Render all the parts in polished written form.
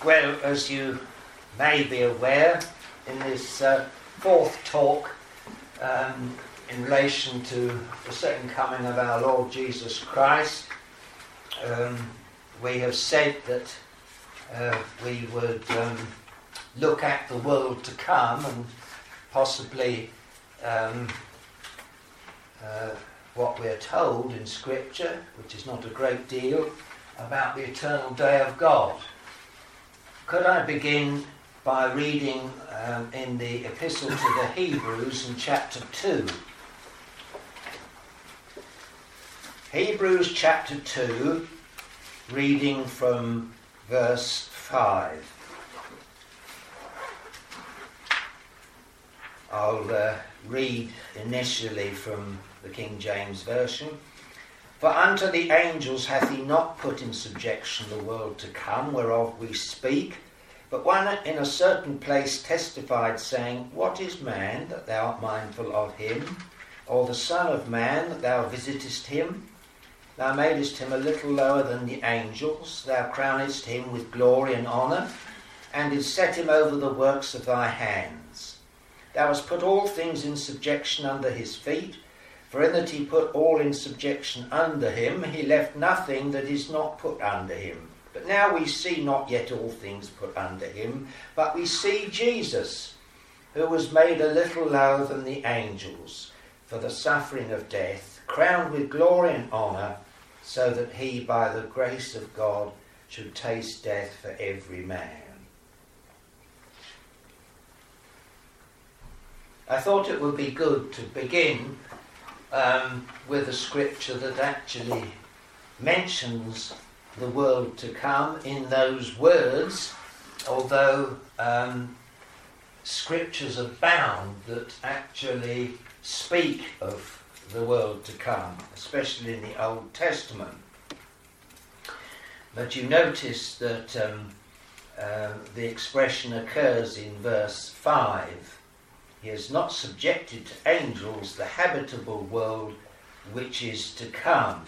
Well, as you may be aware, in this fourth talk in relation to the second coming of our Lord Jesus Christ, we have said that we would look at the world to come and possibly what we're told in Scripture, which is not a great deal, about the eternal day of God. Could I begin by reading in the Epistle to the Hebrews in chapter 2. Hebrews chapter 2, reading from verse 5. I'll read initially from the King James Version. For unto the angels hath he not put in subjection the world to come, whereof we speak, but one in a certain place testified, saying, What is man, that thou art mindful of him? Or the Son of man, that thou visitest him? Thou madest him a little lower than the angels, thou crownedst him with glory and honour, and didst set him over the works of thy hands. Thou hast put all things in subjection under his feet, for in that he put all in subjection under him, he left nothing that is not put under him. But now we see not yet all things put under him, but we see Jesus, who was made a little lower than the angels, for the suffering of death, crowned with glory and honour, so that he, by the grace of God, should taste death for every man. I thought it would be good to begin with a scripture that actually mentions the world to come in those words, although scriptures abound that actually speak of the world to come, especially in the Old Testament. But you notice that the expression occurs in verse 5. He has not subjected to angels the habitable world which is to come.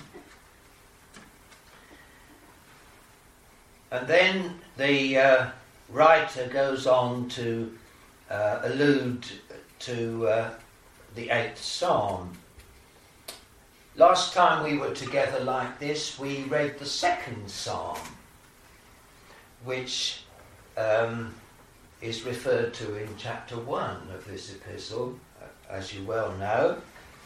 And then the writer goes on to allude to the 8th Psalm. Last time we were together like this, we read the 2nd Psalm, which is referred to in chapter 1 of this epistle, as you well know.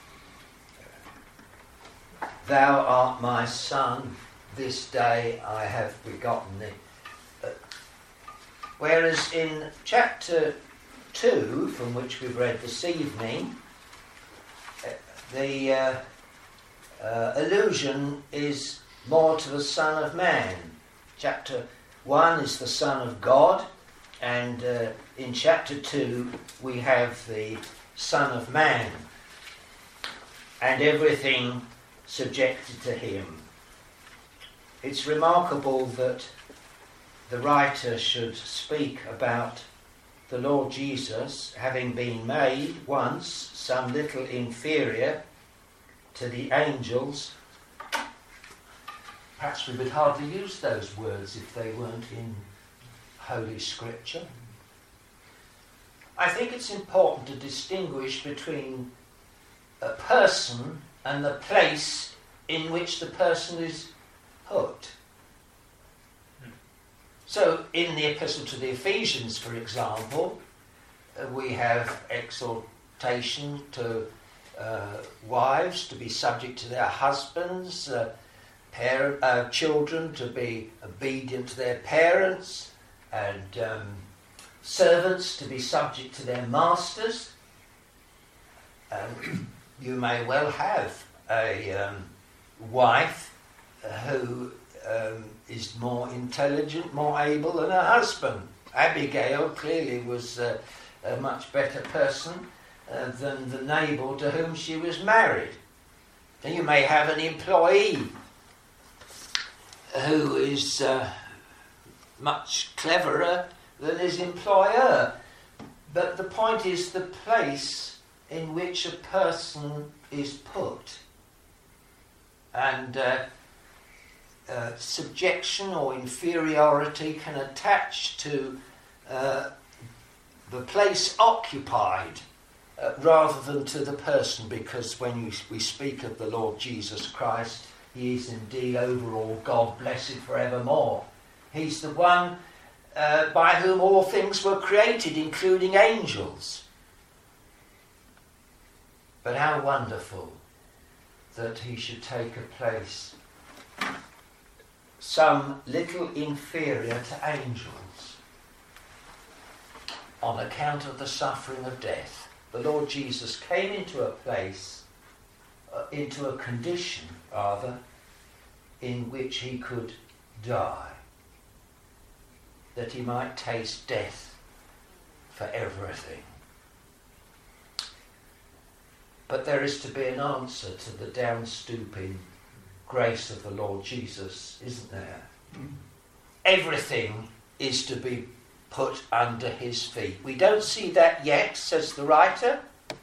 Thou art my son, this day I have begotten thee. Whereas in chapter 2, from which we've read this evening, the allusion is more to the Son of Man. Chapter 1 is the Son of God, and in chapter 2 we have the Son of Man, and everything subjected to him. It's remarkable that the writer should speak about the Lord Jesus having been made once some little inferior to the angels. Perhaps we would hardly use those words if they weren't in Holy Scripture. I think it's important to distinguish between a person and the place in which the person is put. So in the Epistle to the Ephesians, for example, we have exhortation to wives to be subject to their husbands, children to be obedient to their parents, and servants to be subject to their masters. You may well have a wife who is more intelligent, more able than her husband. Abigail clearly was a much better person than the Nabal to whom she was married. And you may have an employee who is much cleverer than his employer. But the point is the place in which a person is put. And subjection or inferiority can attach to the place occupied rather than to the person, because when we speak of the Lord Jesus Christ, he is indeed over all God, blessed forevermore. He's the one by whom all things were created, including angels. But how wonderful that he should take a place some little inferior to angels on account of the suffering of death. The Lord Jesus came into a place, into a condition, rather, in which he could die, that he might taste death for everything. But there is to be an answer to the down-stooping grace of the Lord Jesus, isn't there? Everything is to be put under his feet. We don't see that yet, says the writer.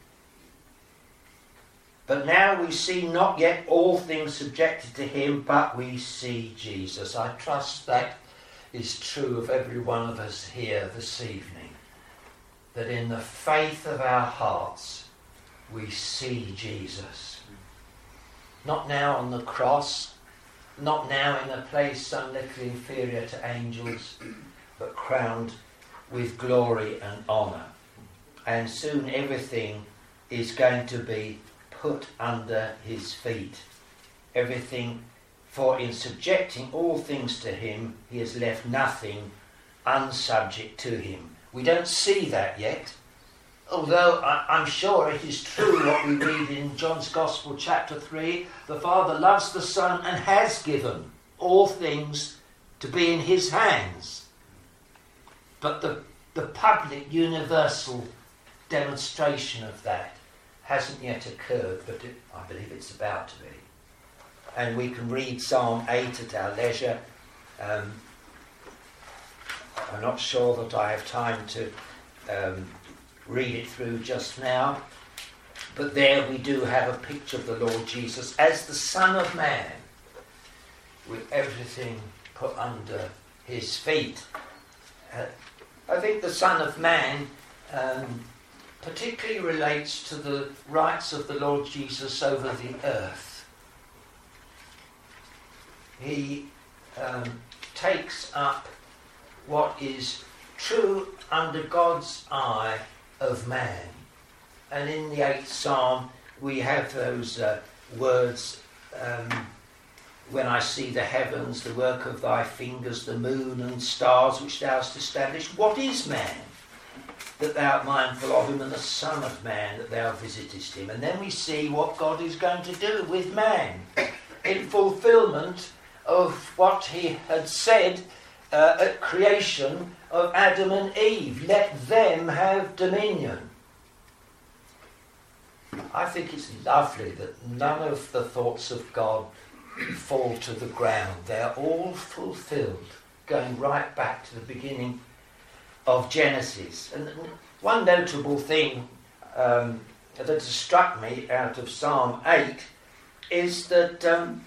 But now we see not yet all things subjected to him, but we see Jesus. I trust that is true of every one of us here this evening, that in the faith of our hearts we see Jesus. Not now on the cross, not now in a place some little inferior to angels, but crowned with glory and honour. And soon everything is going to be put under his feet. Everything, for in subjecting all things to him, he has left nothing unsubject to him. We don't see that yet, although I'm sure it is true what we read in John's Gospel chapter 3. The Father loves the Son and has given all things to be in his hands. But the public, universal demonstration of that hasn't yet occurred, but I believe it's about to be. And we can read Psalm 8 at our leisure. I'm not sure that I have time to read it through just now, but there we do have a picture of the Lord Jesus as the Son of Man, with everything put under his feet. I think the Son of Man particularly relates to the rights of the Lord Jesus over the earth. He takes up what is true under God's eye of man. And in the 8th Psalm we have those words, when I see the heavens, the work of thy fingers, the moon and stars which thou hast established. What is man, that thou art mindful of him, and the Son of Man, that thou visitest him? And then we see what God is going to do with man in fulfilment of what he had said at creation of Adam and Eve. Let them have dominion. I think it's lovely that none of the thoughts of God fall to the ground. They're all fulfilled, going right back to the beginning of Genesis. And one notable thing that has struck me out of Psalm 8 is that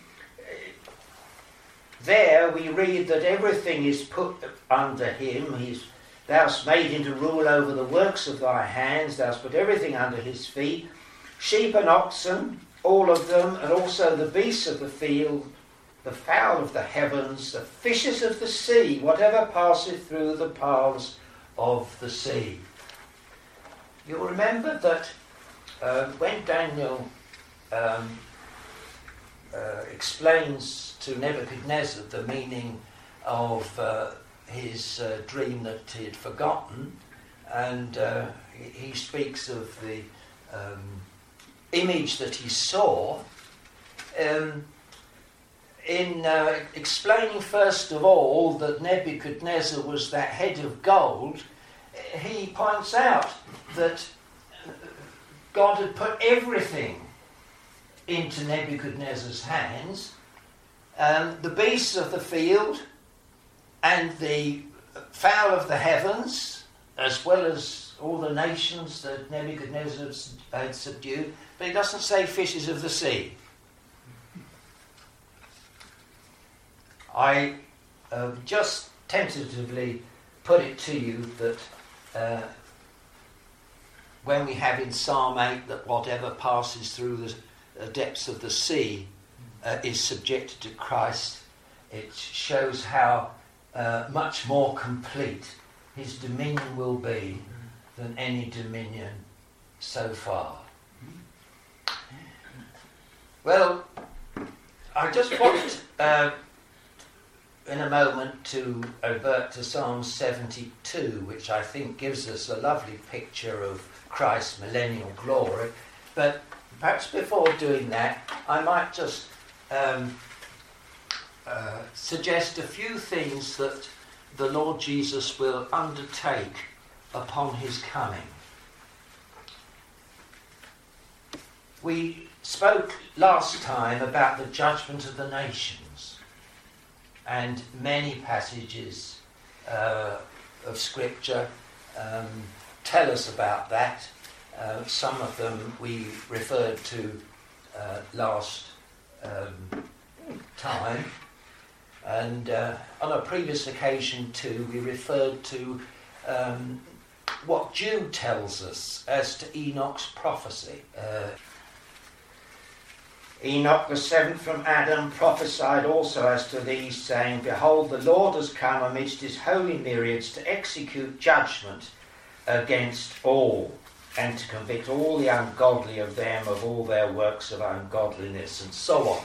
there we read that everything is put under him. Thou hast made him to rule over the works of thy hands. Thou hast put everything under his feet. Sheep and oxen, all of them, and also the beasts of the field, the fowl of the heavens, the fishes of the sea, whatever passeth through the paths of the sea. You'll remember that when Daniel explains to Nebuchadnezzar the meaning of his dream that he had forgotten, and he speaks of the image that he saw, in explaining first of all that Nebuchadnezzar was that head of gold, he points out that God had put everything into Nebuchadnezzar's hands, the beasts of the field and the fowl of the heavens, as well as all the nations that Nebuchadnezzar had subdued, but he doesn't say fishes of the sea. I just tentatively put it to you that when we have in Psalm 8 that whatever passes through the depths of the sea is subjected to Christ, it shows how much more complete his dominion will be than any dominion so far. Well, I just want in a moment to advert to Psalm 72, which I think gives us a lovely picture of Christ's millennial glory. But perhaps before doing that, I might just suggest a few things that the Lord Jesus will undertake upon his coming. We spoke last time about the judgment of the nations, and many passages of Scripture tell us about that. Some of them we referred to last time, and on a previous occasion too we referred to what Jude tells us as to Enoch's prophecy. Enoch, the seventh from Adam, prophesied also as to these, saying, Behold, the Lord has come amidst his holy myriads to execute judgment against all, and to convict all the ungodly of them of all their works of ungodliness, and so on.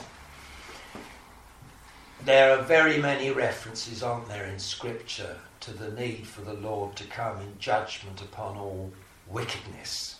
There are very many references, aren't there, in Scripture to the need for the Lord to come in judgment upon all wickedness,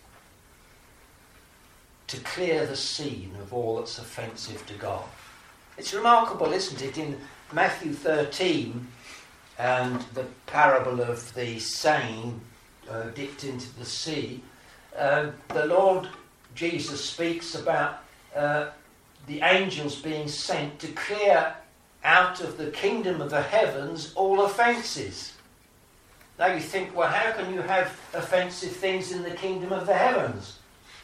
to clear the scene of all that's offensive to God. It's remarkable, isn't it, in Matthew 13 and the parable of the seine dipped into the sea, the Lord Jesus speaks about the angels being sent to clear out of the kingdom of the heavens all offences. Now you think, well, how can you have offensive things in the kingdom of the heavens?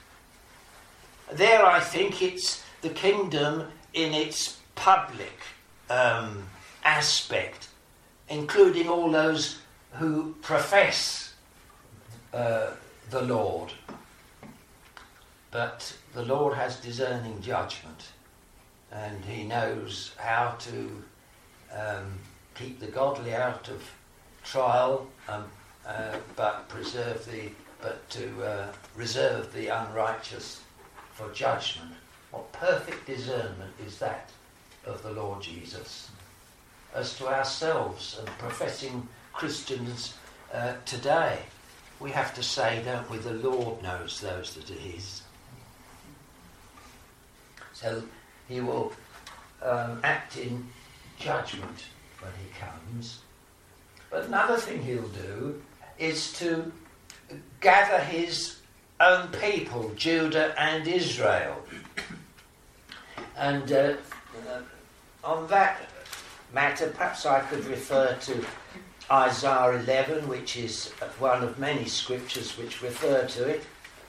There I think it's the kingdom in its public aspect, including all those who profess the Lord. But the Lord has discerning judgment, and he knows how to keep the godly out of trial, but to reserve the unrighteous for judgment. What perfect discernment is that of the Lord Jesus? As to ourselves and professing Christians today, we have to say, don't we, the Lord knows those that are his. So he will act in judgment when he comes. But another thing he'll do is to gather his own people, Judah and Israel. And on that matter, perhaps I could refer to Isaiah 11, which is one of many scriptures which refer to it.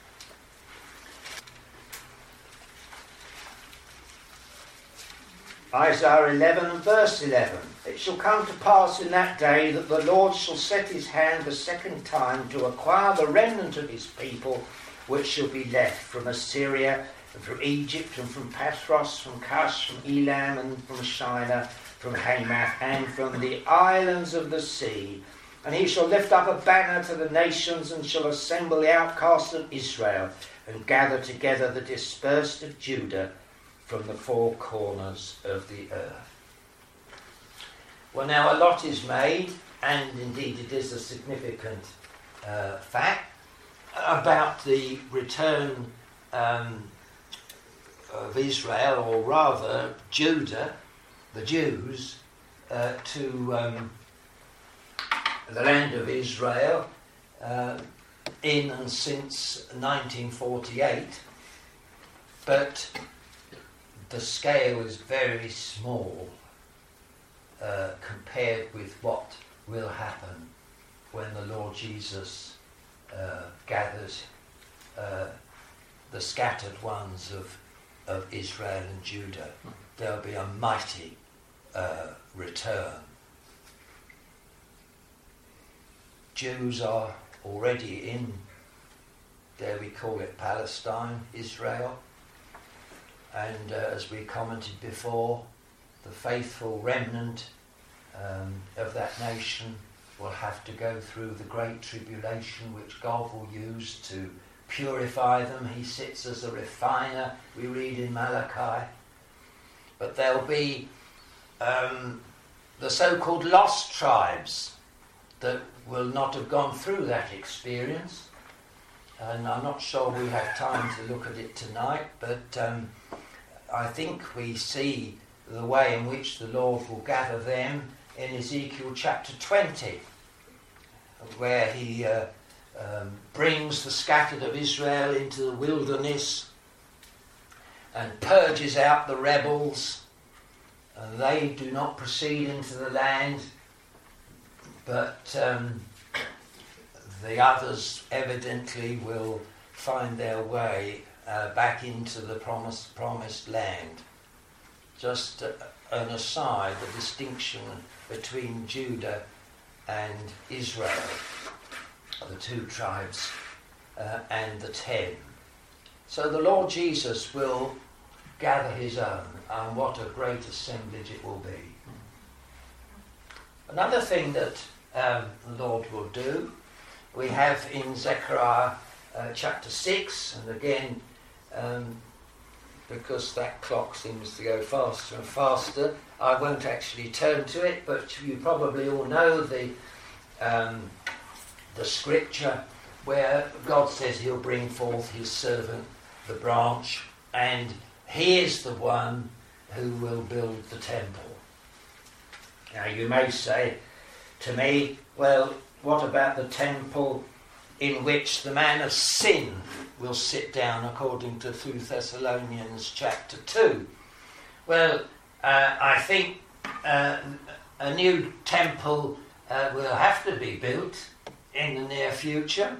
Isaiah 11 and verse 11. It shall come to pass in that day that the Lord shall set his hand the second time to acquire the remnant of his people, which shall be left from Assyria, and from Egypt, and from Pathros, from Cush, from Elam, and from Shinar, from Hamath, and from the islands of the sea. And he shall lift up a banner to the nations, and shall assemble the outcasts of Israel, and gather together the dispersed of Judah from the four corners of the earth. Well, now a lot is made, and indeed it is a significant fact, about the return of Israel, or rather Judah, the Jews, to the land of Israel in and since 1948, but the scale is very small compared with what will happen when the Lord Jesus gathers the scattered ones of Israel and Judah. There'll be a mighty return. Jews are already in, dare we call it, Palestine, Israel, and as we commented before, the faithful remnant of that nation will have to go through the great tribulation which God will use to purify them. He sits as a refiner, we read in Malachi. But there'll be the so-called lost tribes that will not have gone through that experience. And I'm not sure we have time to look at it tonight, but I think we see the way in which the Lord will gather them in Ezekiel chapter 20, where he brings the scattered of Israel into the wilderness and purges out the rebels, and they do not proceed into the land, but the others evidently will find their way back into the promised land. Just an aside, the distinction between Judah and Israel, the two tribes, and the 10. So the Lord Jesus will gather his own, and what a great assemblage it will be. Another thing that the Lord will do, we have in Zechariah chapter 6, and again, because that clock seems to go faster and faster, I won't actually turn to it, but you probably all know the scripture where God says he'll bring forth his servant, the branch, and he is the one who will build the temple. Now you may say to me, well, what about the temple in which the man of sin will sit down, according to 2 Thessalonians chapter 2? Well, I think a new temple will have to be built in the near future,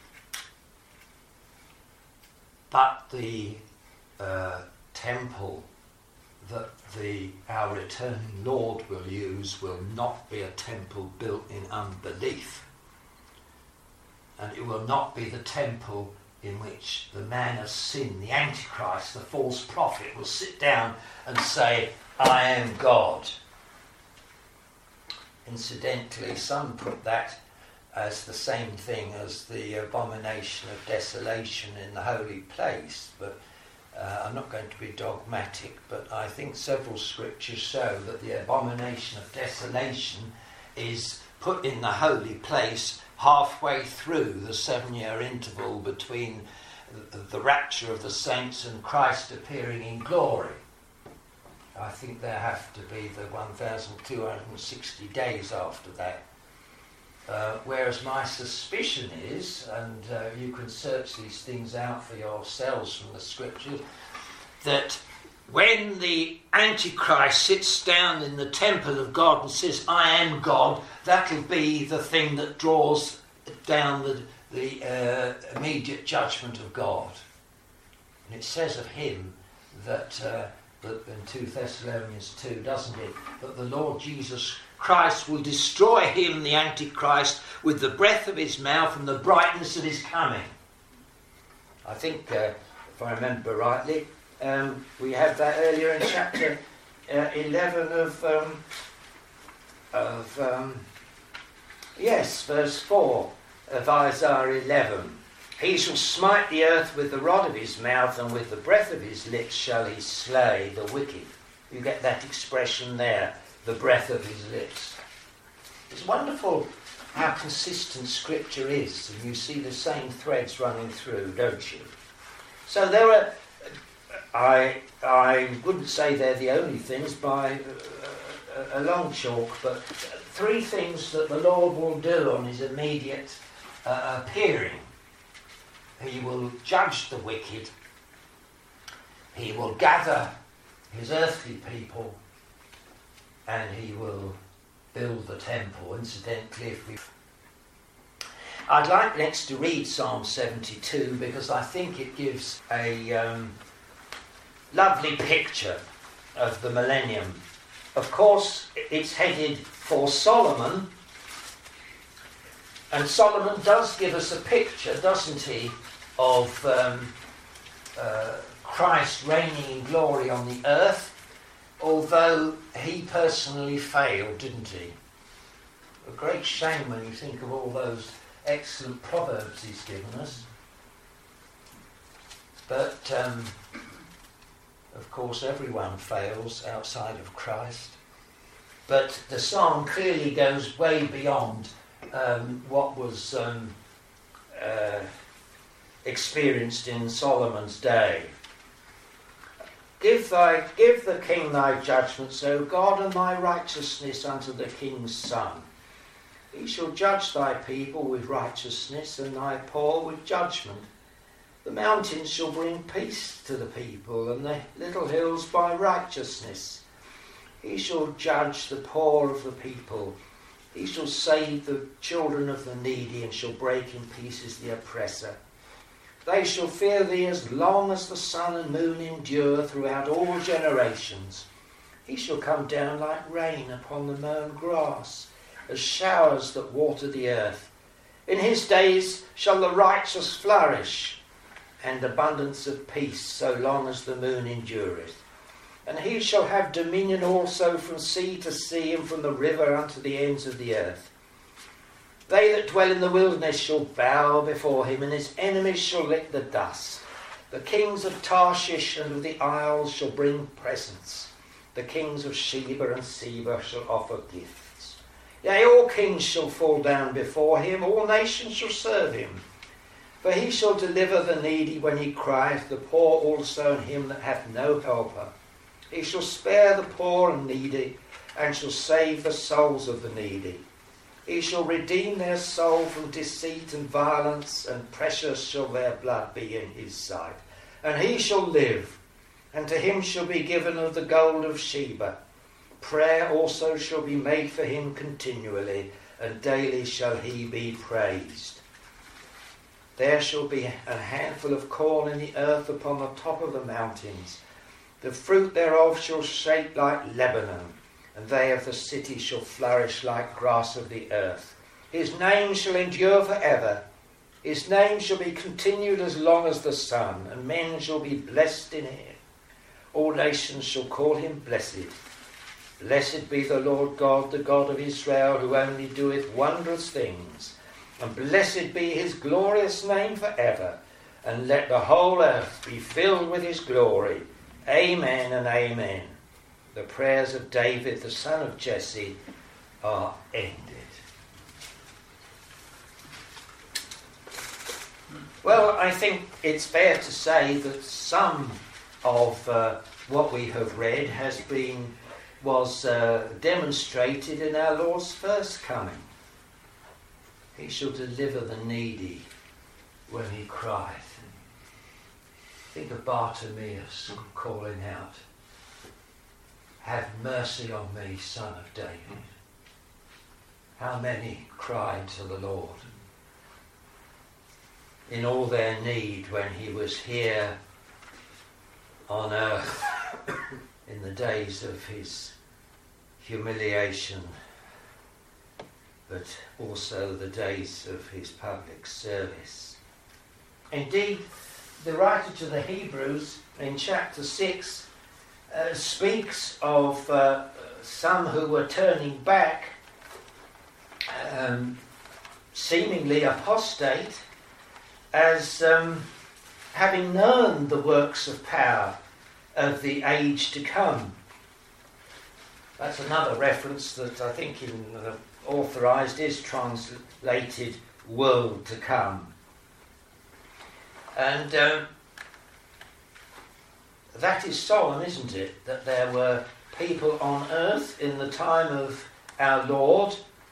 but the temple that our returning Lord will use will not be a temple built in unbelief. And it will not be the temple in which the man of sin, the Antichrist, the false prophet, will sit down and say, I am God. Incidentally, some put that as the same thing as the abomination of desolation in the holy place, but I'm not going to be dogmatic, but I think several scriptures show that the abomination of desolation is put in the holy place halfway through the 7-year interval between the rapture of the saints and Christ appearing in glory. I think there have to be the 1,260 days after that. Whereas my suspicion is, and you can search these things out for yourselves from the scriptures, that when the Antichrist sits down in the temple of God and says, I am God, that'll be the thing that draws down the immediate judgment of God. And it says of him that in 2 Thessalonians 2, doesn't it, that the Lord Jesus Christ will destroy him, the Antichrist, with the breath of his mouth and the brightness of his coming. I think, if I remember rightly, we have that earlier in chapter 11 verse 4 of Isaiah 11. He shall smite the earth with the rod of his mouth, and with the breath of his lips shall he slay the wicked. You get that expression there, the breath of his lips. It's wonderful how consistent Scripture is, and you see the same threads running through, don't you? So there are, I wouldn't say they're the only things by a long chalk, but 3 things that the Lord will do on his immediate appearing. He will judge the wicked, he will gather his earthly people, and he will build the temple. Incidentally, I'd like next to read Psalm 72, because I think it gives a lovely picture of the millennium Of course, it's headed for Solomon, and Solomon does give us a picture, doesn't he, of Christ reigning in glory on the earth, although he personally failed, didn't he? A great shame when you think of all those excellent proverbs he's given us. But, of course, everyone fails outside of Christ. But the psalm clearly goes way beyond what was experienced in Solomon's day. Give the king thy judgments, O God, and thy righteousness unto the king's son. He shall judge thy people with righteousness, and thy poor with judgment. The mountains shall bring peace to the people, and the little hills by righteousness. He shall judge the poor of the people. He shall save the children of the needy, and shall break in pieces the oppressor. They shall fear thee as long as the sun and moon endure throughout all generations. He shall come down like rain upon the mown grass, as showers that water the earth. In his days shall the righteous flourish, and abundance of peace so long as the moon endureth. And he shall have dominion also from sea to sea, and from the river unto the ends of the earth. They that dwell in the wilderness shall bow before him, and his enemies shall lick the dust. The kings of Tarshish and of the isles shall bring presents. The kings of Sheba and Seba shall offer gifts. Yea, all kings shall fall down before him, all nations shall serve him. For he shall deliver the needy when he crieth, the poor also, and him that hath no helper. He shall spare the poor and needy, and shall save the souls of the needy. He shall redeem their soul from deceit and violence, and precious shall their blood be in his sight. And he shall live, and to him shall be given of the gold of Sheba. Prayer also shall be made for him continually, and daily shall he be praised. There shall be a handful of corn in the earth upon the top of the mountains. The fruit thereof shall shake like Lebanon, and they of the city shall flourish like grass of the earth. His name shall endure for ever. His name shall be continued as long as the sun, and men shall be blessed in him. All nations shall call him blessed. Blessed be the Lord God, the God of Israel, who only doeth wondrous things. And blessed be his glorious name for ever. And let the whole earth be filled with his glory. Amen and amen. The prayers of David, the son of Jesse, are ended. Well, I think it's fair to say that some of what we have read was demonstrated in our Lord's first coming. He shall deliver the needy when he crieth. Think of Bartimaeus calling out, "Have mercy on me, son of David." How many cried to the Lord in all their need when he was here on earth in the days of his humiliation, but also the days of his public service. Indeed, the writer to the Hebrews in chapter 6 speaks of some who were turning back, seemingly apostate, as having known the works of power of the age to come. That's another reference that I think in Authorized is translated world to come. And that is solemn, isn't it? That there were people on earth in the time of our Lord,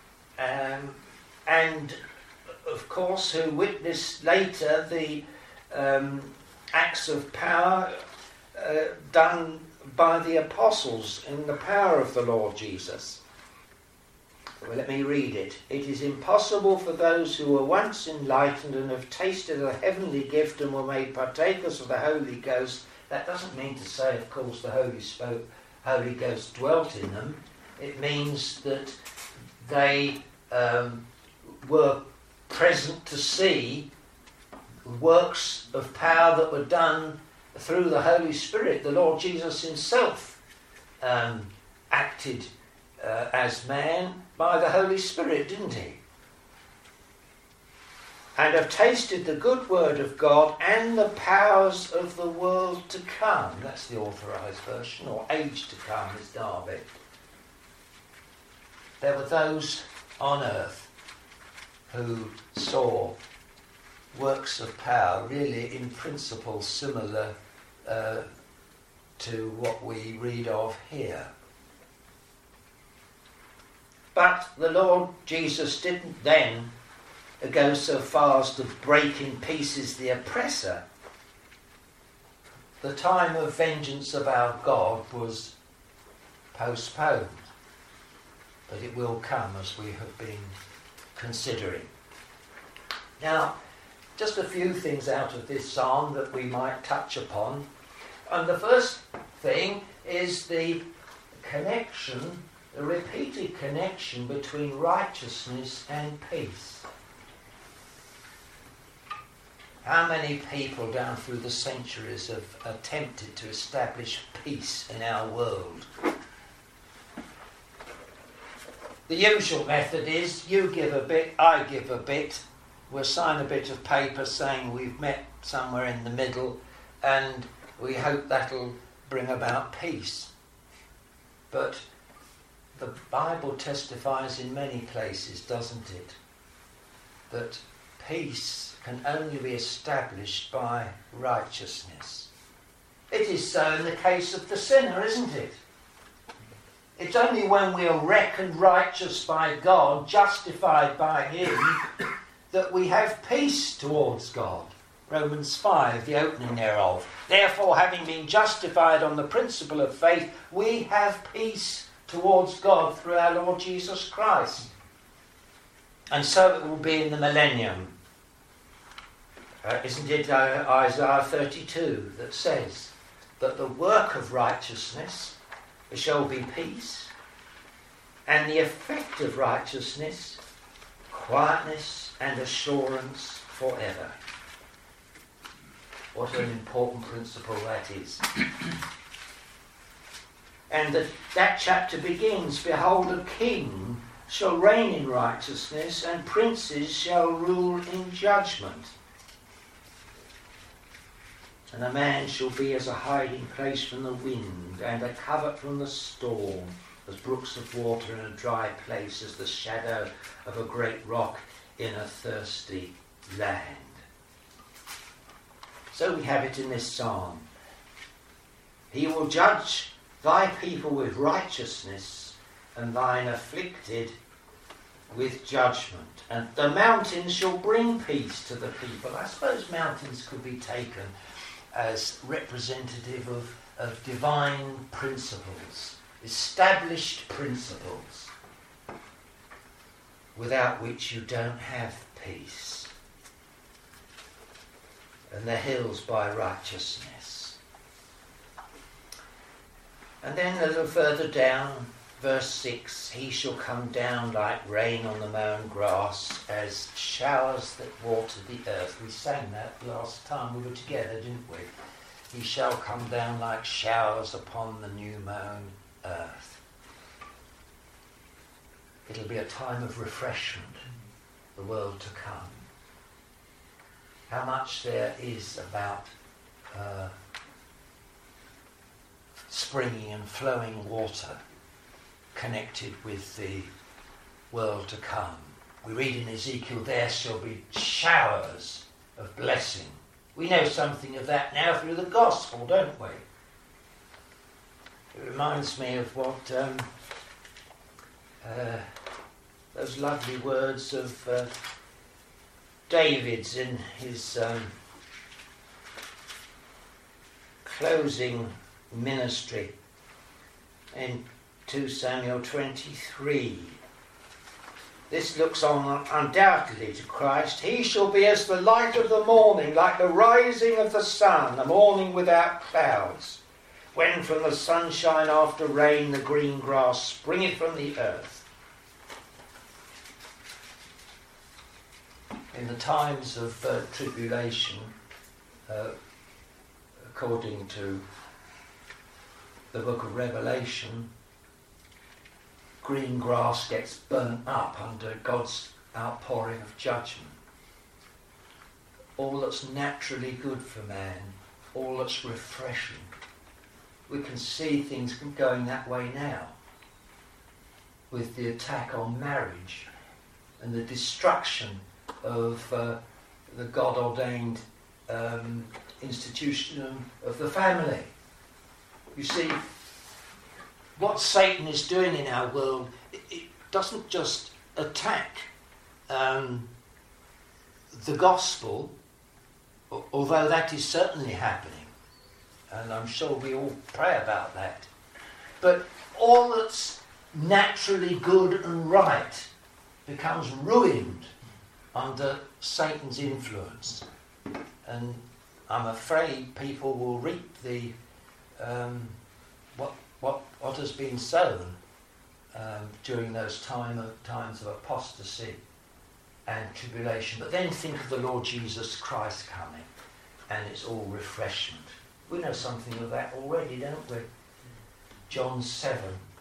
and of course who witnessed later the acts of power done by the apostles in the power of the Lord Jesus. Well, let me read it. It is impossible for those who were once enlightened and have tasted a heavenly gift and were made partakers of the Holy Ghost. That doesn't mean to say, of course, the Holy Ghost dwelt in them, it means that they were present to see works of power that were done through the Holy Spirit. The Lord Jesus himself acted as man by the Holy Spirit, didn't he? And have tasted the good word of God and the powers of the world to come. That's the authorised version, or age to come is Darby. There were those on earth who saw works of power really in principle similar to what we read of here. But the Lord Jesus didn't then go so far as to break in pieces the oppressor. The time of vengeance of our God was postponed, but it will come, as we have been considering. Now, just a few things out of this psalm that we might touch upon. And the first thing is the connection, the repeated connection between righteousness and peace. How many people down through the centuries have attempted to establish peace in our world? The usual method is you give a bit, I give a bit. We'll sign a bit of paper saying we've met somewhere in the middle, and we hope that'll bring about peace. But the Bible testifies in many places, doesn't it, that peace can only be established by righteousness. It is so in the case of the sinner, isn't it? It's only when we are reckoned righteous by God, justified by him, that we have peace towards God. Romans 5, the opening thereof. Therefore, having been justified on the principle of faith, we have peace towards God through our Lord Jesus Christ. And so it will be in the millennium. Isn't it Isaiah 32 that says that the work of righteousness shall be peace, and the effect of righteousness, quietness and assurance forever. What an important principle that is. And that chapter begins, behold, a king shall reign in righteousness, and princes shall rule in judgment. And a man shall be as a hiding place from the wind, and a covert from the storm, as brooks of water in a dry place, as the shadow of a great rock in a thirsty land. So we have it in this psalm. He will judge thy people with righteousness, and thine afflicted with judgment. And the mountains shall bring peace to the people. I suppose mountains could be taken as representative of divine principles, established principles, without which you don't have peace. And the hills by righteousness. And then a little further down, verse 6, he shall come down like rain on the mown grass, as showers that water the earth. We sang that last time we were together, didn't we? He shall come down like showers upon the new mown earth. It'll be a time of refreshment, the world to come. How much there is about springing and flowing water connected with the world to come. We read in Ezekiel, there shall be showers of blessing. We know something of that now through the gospel, don't we? It reminds me of what those lovely words of David's in his closing ministry in 2 Samuel 23. This looks on undoubtedly to Christ. He shall be as the light of the morning, like the rising of the sun, the morning without clouds. when from the sunshine after rain the green grass springeth from the earth. In the times of tribulation, according to the book of Revelation, green grass gets burnt up under God's outpouring of judgment. All that's naturally good for man, all that's refreshing. We can see things going that way now with the attack on marriage and the destruction of the God-ordained institution of the family. You see, what Satan is doing in our world, it doesn't just attack the gospel, although that is certainly happening, and I'm sure we all pray about that. But all that's naturally good and right becomes ruined under Satan's influence. And I'm afraid people will reap the what has been sown during those times of apostasy and tribulation. But then think of the Lord Jesus Christ coming, and it's all refreshment. We know something of that already, don't we? John 7,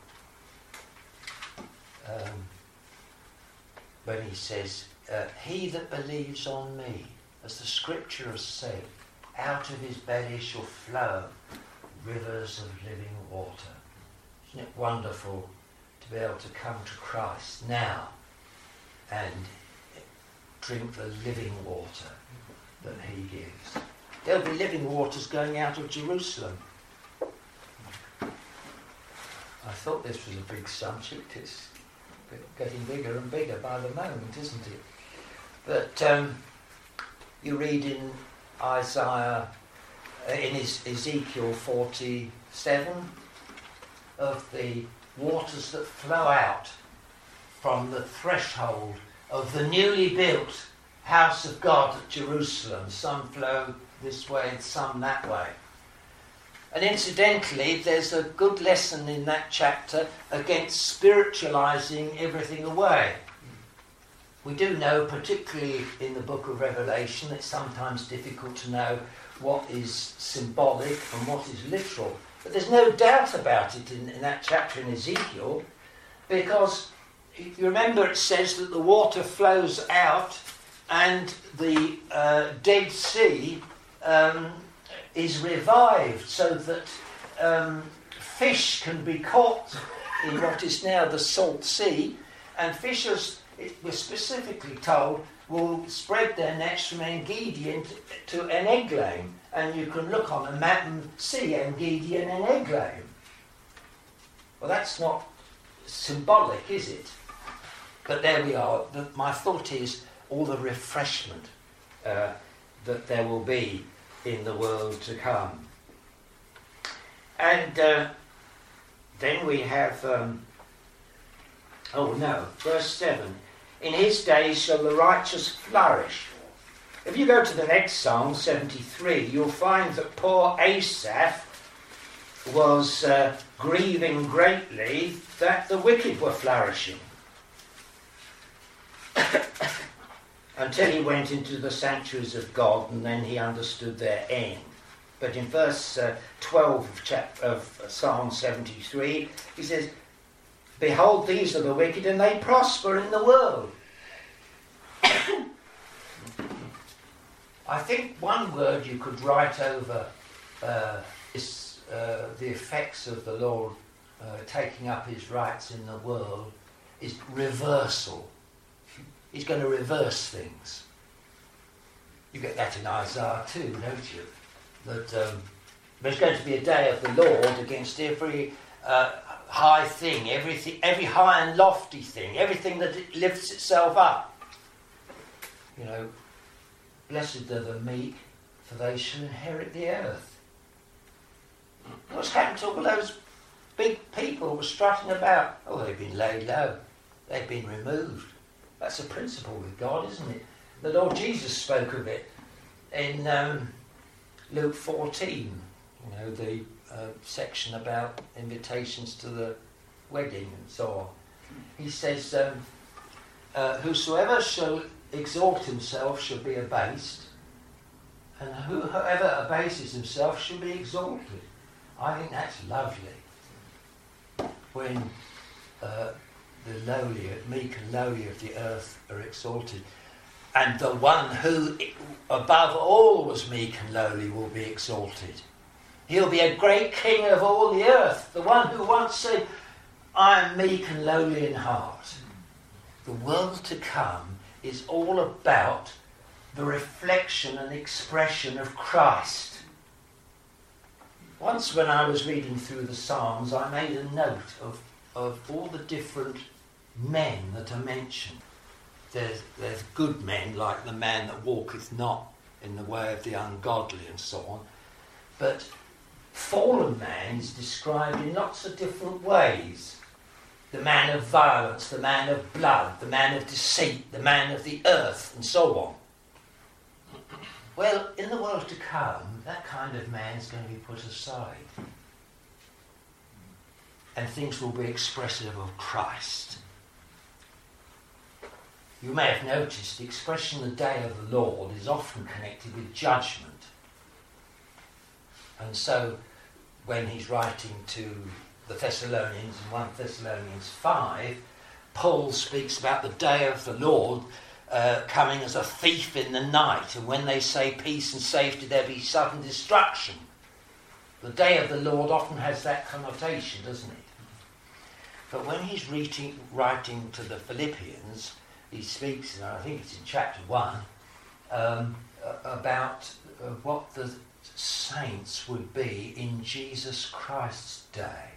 when he says, he that believes on me, as the scripture has said, out of his belly shall flow rivers of living water. Isn't it wonderful to be able to come to Christ now and drink the living water that he gives? There'll be living waters going out of Jerusalem. I thought this was a big subject. It's getting bigger and bigger by the moment, isn't it? But you read in Isaiah, in Ezekiel 47, of the waters that flow out from the threshold of the newly built house of God at Jerusalem. Some flow this way and some that way. And incidentally, there's a good lesson in that chapter against spiritualizing everything away. We do know, particularly in the book of Revelation, it's sometimes difficult to know what is symbolic and what is literal. But there's no doubt about it in that chapter in Ezekiel, because if you remember, it says that the water flows out and the Dead Sea is revived, so that fish can be caught in what is now the Salt Sea, and fishers, we're specifically told, will spread their nets from En-Gedi to En-Eglaim, and you can look on a map and see En-Gedi and En-Eglaim. Well, that's not symbolic, is it? But there we are. My thought is all the refreshment that there will be in the world to come. And then we have, verse 7. In his days shall the righteous flourish. If you go to the next Psalm, 73, you'll find that poor Asaph was grieving greatly that the wicked were flourishing. Until he went into the sanctuaries of God, and then he understood their end. But in verse 12 of Psalm 73, he says, behold, these are the wicked, and they prosper in the world. I think one word you could write over is the effects of the Lord taking up his rights in the world is reversal. He's going to reverse things. You get that in Isaiah too, don't you? That there's going to be a day of the Lord against every high thing, every high and lofty thing, everything that it lifts itself up. You know, blessed are the meek, for they shall inherit the earth. What's happened to all those big people who were strutting about? Oh, they've been laid low. They've been removed. That's a principle with God, isn't it? The Lord Jesus spoke of it in Luke 14. You know, the section about invitations to the wedding and so on. He says, whosoever shall exalt himself shall be abased, and whoever abases himself shall be exalted. I think that's lovely. When the lowly, meek and lowly of the earth are exalted, and the one who above all was meek and lowly will be exalted. He'll be a great king of all the earth, the one who once said, I am meek and lowly in heart. The world to come is all about the reflection and expression of Christ. Once when I was reading through the Psalms, I made a note of all the different men that are mentioned. There's good men, like the man that walketh not in the way of the ungodly and so on. But fallen man is described in lots of different ways. The man of violence, the man of blood, the man of deceit, the man of the earth, and so on. Well, in the world to come, that kind of man is going to be put aside. And things will be expressive of Christ. You may have noticed the expression the day of the Lord is often connected with judgment. And so when he's writing to the Thessalonians in 1 Thessalonians 5, Paul speaks about the day of the Lord coming as a thief in the night, and when they say peace and safety there be sudden destruction. The day of the Lord often has that connotation, doesn't it? But when he's writing to the Philippians, he speaks, and I think it's in chapter 1, about what the saints would be in Jesus Christ's day.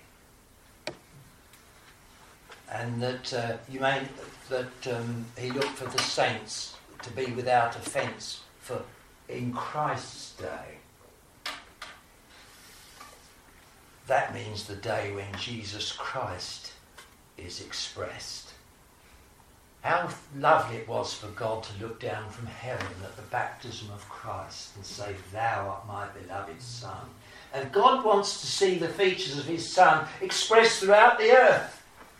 And that he looked for the saints to be without offence in Christ's day. That means the day when Jesus Christ is expressed. How lovely it was for God to look down from heaven at the baptism of Christ and say, Thou art my beloved Son. And God wants to see the features of his Son expressed throughout the earth.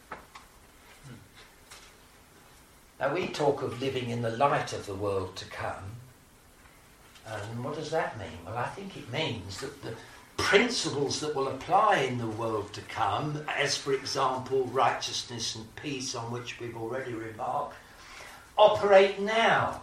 Now we talk of living in the light of the world to come. And what does that mean? Well, I think it means that the principles that will apply in the world to come, as for example righteousness and peace, on which we've already remarked, operate now.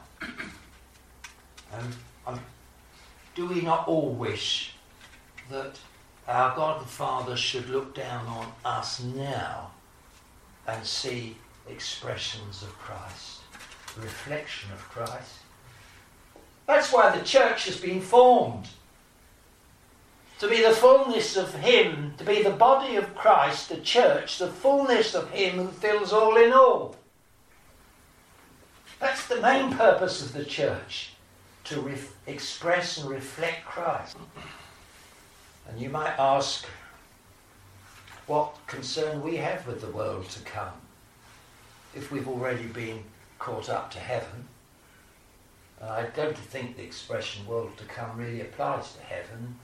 Do we not all wish that our God and Father should look down on us now and see expressions of Christ, reflection of Christ? That's why the church has been formed. To be the fullness of him, to be the body of Christ, the church, the fullness of him who fills all in all. That's the main purpose of the church, to express and reflect Christ. And you might ask what concern we have with the world to come, if we've already been caught up to heaven. I don't think the expression world to come really applies to heaven.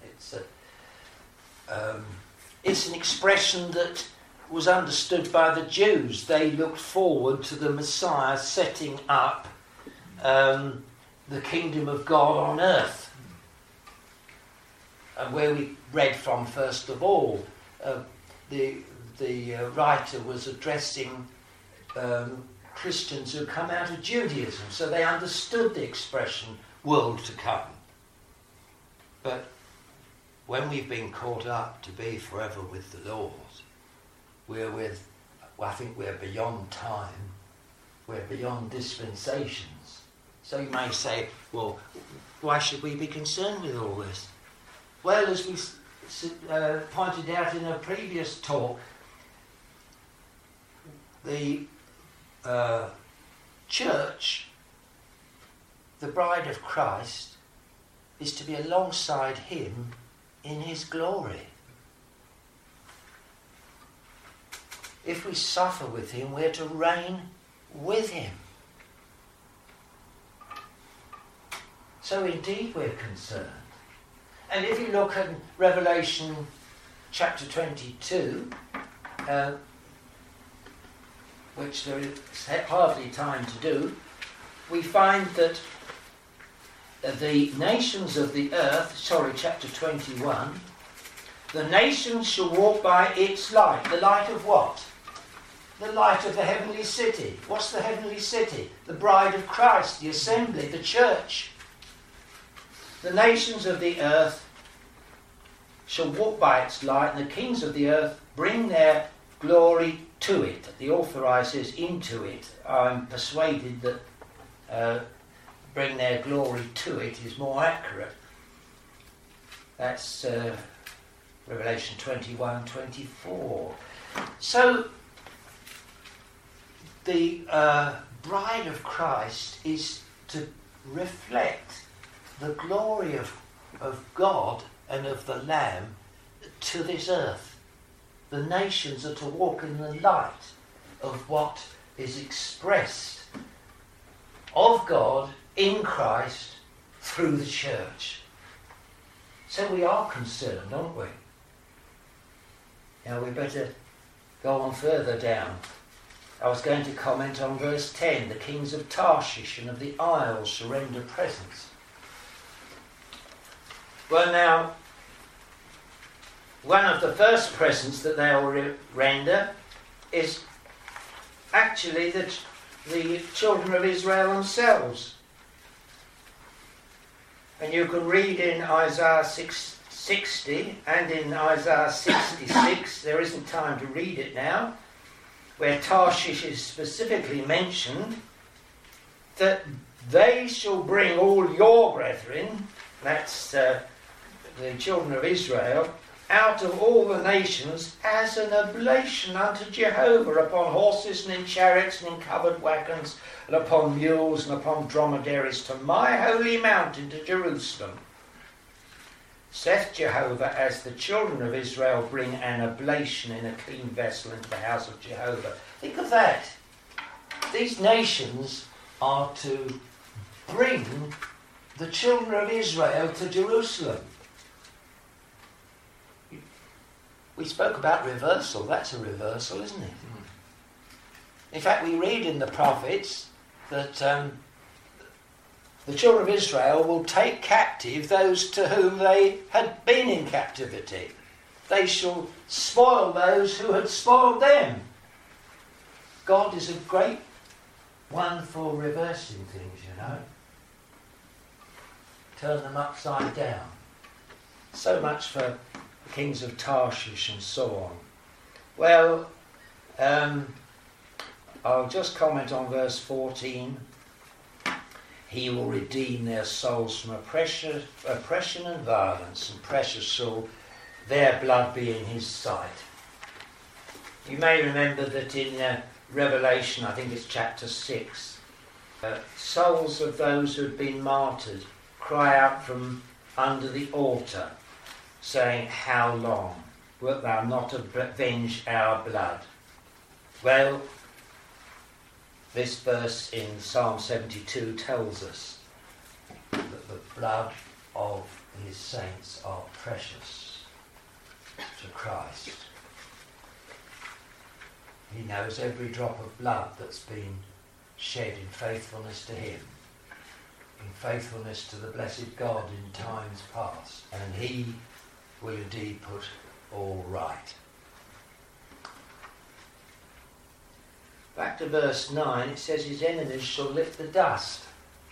It's an expression that was understood by the Jews. They looked forward to the Messiah setting up the kingdom of God on earth. And where we read from first of all, the writer was addressing Christians who come out of Judaism, so they understood the expression world to come. But when we've been caught up to be forever with the Lord, I think we're beyond time, we're beyond dispensations. So you may say, well, why should we be concerned with all this? Well, as we pointed out in a previous talk, the church, the bride of Christ, is to be alongside him in his glory. If we suffer with him, we're to reign with him. So indeed we're concerned. And if you look at Revelation chapter 22, which there is hardly time to do, we find that the nations of the earth, chapter 21, the nations shall walk by its light. The light of what? The light of the heavenly city. What's the heavenly city? The bride of Christ, the assembly, the church. The nations of the earth shall walk by its light, and the kings of the earth bring their glory to it. The authorized says into it. I'm persuaded that bring their glory to it is more accurate. That's Revelation 21:24. So the bride of Christ is to reflect the glory of God and of the Lamb to this earth. The nations are to walk in the light of what is expressed of God in Christ through the church. So we are concerned, aren't we? Now we better go on further down. I was going to comment on verse 10. The kings of Tarshish and of the isles shall render presents. Well, now, one of the first presents that they will render is actually the children of Israel themselves. And you can read in Isaiah 60 and in Isaiah 66, there isn't time to read it now, where Tarshish is specifically mentioned, that they shall bring all your brethren, that's the children of Israel, out of all the nations as an oblation unto Jehovah upon horses and in chariots and in covered wagons and upon mules and upon dromedaries to my holy mountain to Jerusalem. Saith Jehovah, as the children of Israel bring an oblation in a clean vessel into the house of Jehovah. Think of that. These nations are to bring the children of Israel to Jerusalem. We spoke about reversal. That's a reversal, isn't it? In fact, we read in the prophets that the children of Israel will take captive those to whom they had been in captivity. They shall spoil those who had spoiled them. God is a great one for reversing things, you know. Turn them upside down. So much for kings of Tarshish and so on. Well, I'll just comment on verse 14. He will redeem their souls from oppression and violence, and precious shall their blood be in his sight. You may remember that in Revelation, I think it's chapter 6, souls of those who had been martyred cry out from under the altar, saying, how long wilt thou not avenge our blood? Well, this verse in Psalm 72 tells us that the blood of his saints are precious to Christ. He knows every drop of blood that's been shed in faithfulness to him, in faithfulness to the blessed God in times past, and he will indeed put all right. Back to verse 9, it says his enemies shall lift the dust.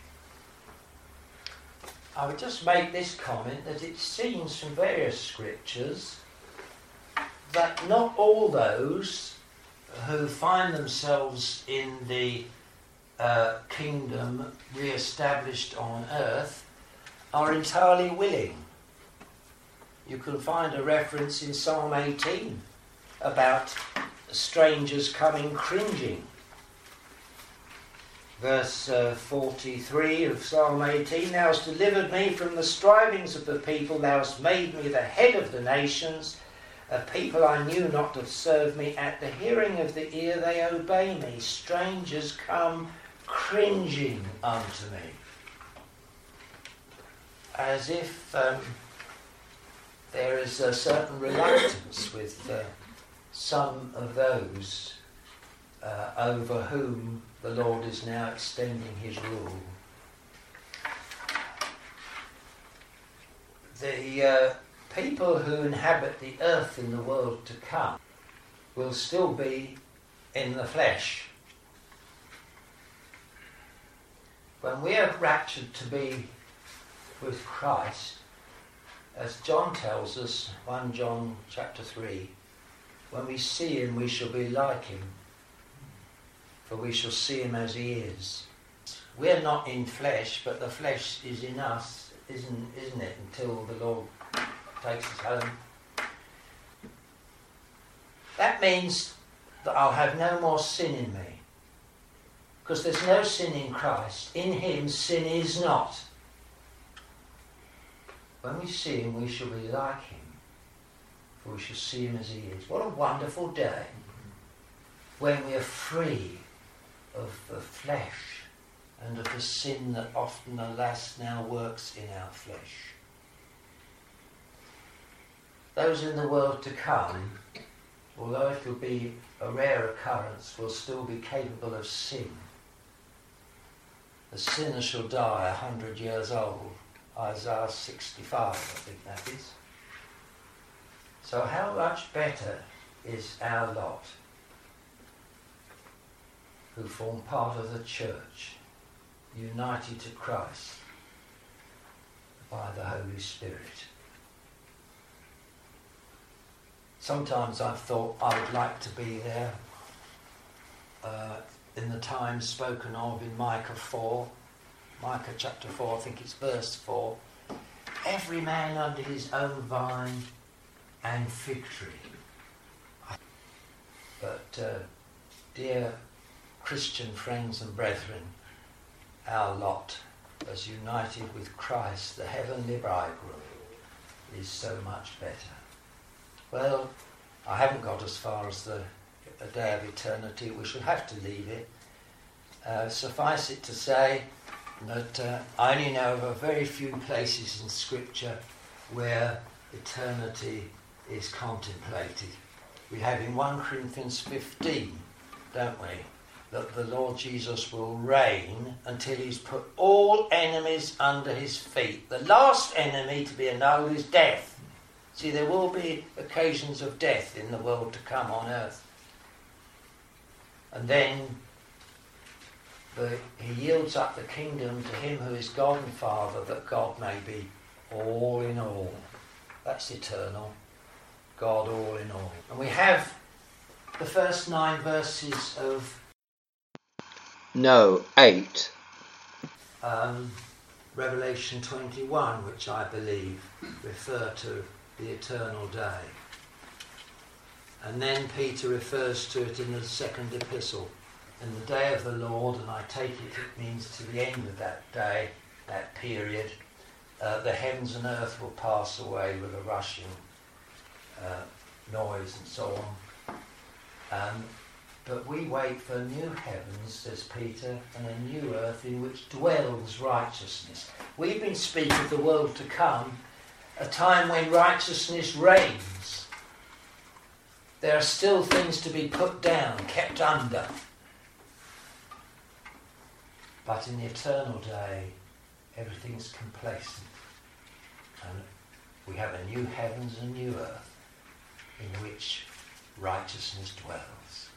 I would just make this comment that it seems from various scriptures that not all those who find themselves in the kingdom re-established on earth are entirely willing. You can find a reference in Psalm 18 about strangers coming cringing. Verse 43 of Psalm 18, thou hast delivered me from the strivings of the people, thou hast made me the head of the nations. A people I knew not to serve me, at the hearing of the ear they obey me. Strangers come cringing unto me. As if there is a certain reluctance with some of those over whom the Lord is now extending his rule. The people who inhabit the earth in the world to come will still be in the flesh. When we are raptured to be with Christ, as John tells us, 1 John chapter 3, when we see him we shall be like him, for we shall see him as he is. We're not in flesh, but the flesh is in us, isn't it, until the Lord takes us home. That means that I'll have no more sin in me, because there's no sin in Christ. In him sin is not. When we see him, we shall be like him, for we shall see him as he is. What a wonderful day when we are free of the flesh and of the sin that often, alas, now works in our flesh. Those in the world to come, although it will be a rare occurrence, will still be capable of sin. The sinner shall die 100 years old. Isaiah 65, I think that is. So how much better is our lot, who form part of the church, united to Christ by the Holy Spirit. Sometimes I've thought I would like to be there in the time spoken of in Micah 4, Micah chapter 4, I think it's verse 4. Every man under his own vine and fig tree. But dear Christian friends and brethren, our lot as united with Christ, the heavenly bridegroom, is so much better. Well, I haven't got as far as the day of eternity. We shall have to leave it. Suffice it to say that I only know of a very few places in Scripture where eternity is contemplated. We have in 1 Corinthians 15, don't we, that the Lord Jesus will reign until he's put all enemies under his feet. The last enemy to be annulled is death. See, there will be occasions of death in the world to come on earth. And then he yields up the kingdom to him who is God and Father, that God may be all in all. That's eternal. God all in all. And we have the first 9 verses of 8. Revelation 21, which I believe refer to the eternal day. And then Peter refers to it in the second epistle. In the day of the Lord, and I take it means to the end of that day, that period, the heavens and earth will pass away with a rushing noise and so on. But we wait for new heavens, says Peter, and a new earth in which dwells righteousness. We've been speaking of the world to come, a time when righteousness reigns. There are still things to be put down, kept under. But in the eternal day, everything's complacent. And we have a new heavens and new earth in which righteousness dwells.